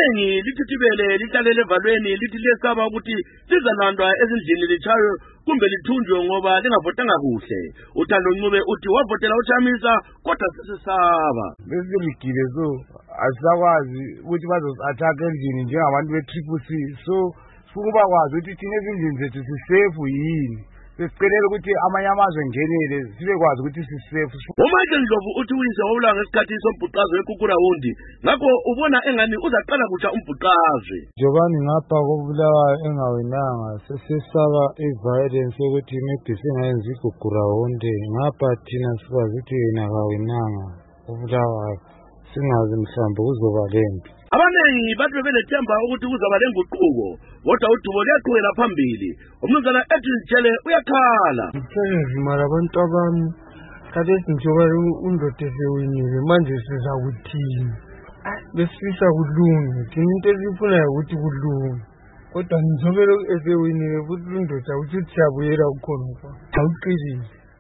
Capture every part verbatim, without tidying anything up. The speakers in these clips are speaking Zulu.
iningi lithithibele lihlalele evalweni lithi lesaba ukuthi lizalandwa ezindlini litshaywe kumbe lithunjwe ngoba lingavotanga kuhle. uThando Ncube uthi wavotela uChamisa kodwa sesesaba. Besiligile so asakwazi ukuthi bazosi-attack endlini njengabantu be-Triple C, so sifuna bakwazi ukuthi thina ezindlini zethu sisafe yini. Sesicelela ukuthi amanye amazwe ngenele sibekwazi ukuthi sisafe. uMichael Ndlovu uthi uyise wabulawa ngesikhathi sombhuqazwe eKukurawundi, ngakho ubona engani uzaqala kutsha umbhuqazwe. Jobani ngapha kobulawayo engawinanga sesesaba i-violence yokuthi maybe singayenzi iKukurawundi, ngapha thina sikwazi ukuthi yena kawinanga ubulawayo singazi mhlawumbe kuzoba lempi. Abanengi bathi bebelethemba ukuthi kuzaba lenguquko, kodwa uDubo luyaqhubela phambili. Umnumzana Edwin Tshele uyakhala. Nzima labantu abami khathesi njengoba undoda esewinile manje sizakuthini? Besifisa kulunge, thina into esifunayo ukuthi kulunge, kodwa njengoba esewinile futhi undoda uthi siyabuyela kukhona awuqilile.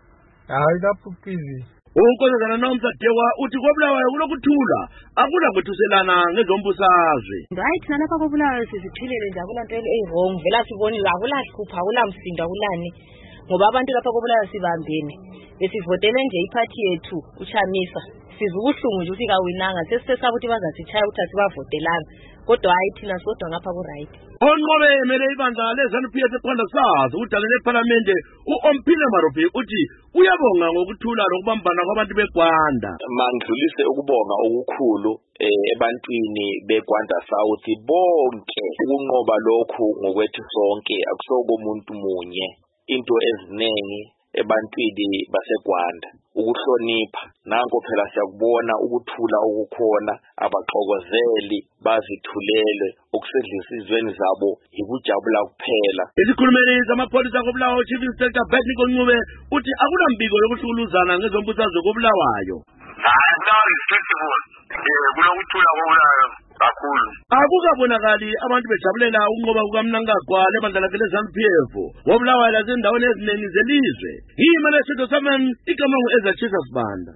Hayi lapho uqilile. Unkosazana Nomsa Dewa uthi kobulawayo kulokuthula akula kwethuselana ngezombusazwe. Hayi thina lapha kobulawayo sizithulele nje akula nto eyirong, vela sibonile akula hlupha akula msindo akulani, ngoba abantu lapha kobulawayo sibambene. Besivotele nje iphathi yethu uChamisa, sizubuhlungu nje ukuthi kawinanga, sesisesaba ukuthi bazasitshaya ukuthi asibavotelanga, kodwa hayi thina sodwa ngapha ku right. Onqobe emele ibandla leZANU-P F eqonda sazi udalele eParliament uOmphile Marope uthi uyabonga ngokuthula lokubambana kwabantu beGwanda. Mandlulise ukubonga okukhulu ebantwini beGwanda South bonke ukunqoba lokhu ngokwethu sonke, akusobo umuntu munye. Into ezinengi ebantwini baseGwanda ukuhlonipha, nanko phela siyakubona ukuthula okukhona, abaxokozeli bazithulele okusedlisizweni zabo ikujabula kuphela. Isikhulumeli zamapholisa kobulawayo Chief Inspector Bethnico Ncube uthi akunambiko yokuhluluzana ngezombusazwe kobulawayo. Kulokuthula kobulawayo kakhulu. Akukabonakali abantu bejabulela ukunqoba kukaMnangagwa lebandla lakhe leZANU-P F wobulawayo lasendaweni eziningi zelizwe. Yimele Studio seven igama ngu Ezra Chisas Banda.